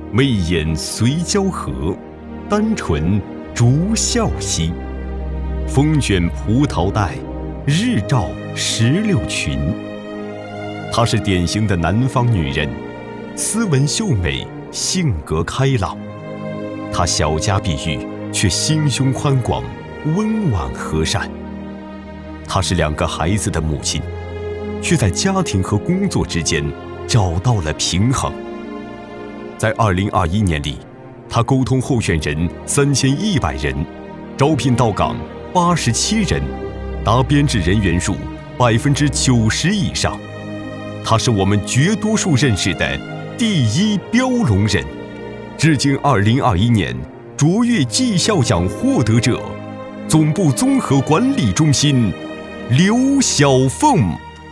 媚眼随交合，丹唇逐笑兮。风卷葡萄带，日照石榴裙。她是典型的南方女人，斯文秀美，性格开朗。她小家碧玉，却心胸宽广，温婉和善。她是2个孩子的母亲，却在家庭和工作之间找到了平衡。在2021年里，她沟通候选人3100人，招聘到岗87人，达编制人员数90%以上。她是我们绝多数认识的第一标龙人，致敬2021年卓越绩效奖获得者，总部综合管理中心刘小凤。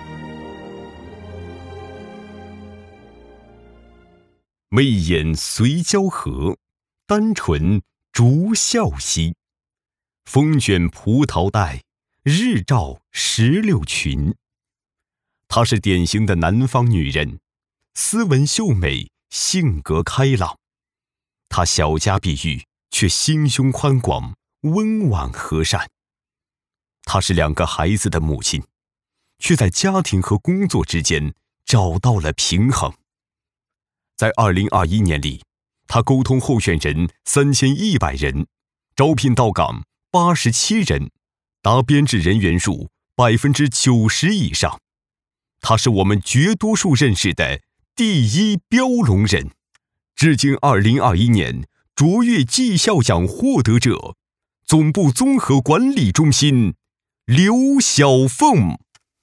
媚眼随交合，丹唇逐笑兮。风卷葡萄带，日照石榴裙。她是典型的南方女人，斯文秀美，性格开朗。她小家碧玉，却心胸宽广，温婉和善。她是2个孩子的母亲，却在家庭和工作之间找到了平衡。在2021年里，她沟通候选人3100人，招聘到岗87人，达编制人员数90%以上。她是我们绝多数认识的第一标龙人，致敬2021年卓越绩效奖获得者，总部综合管理中心刘小凤。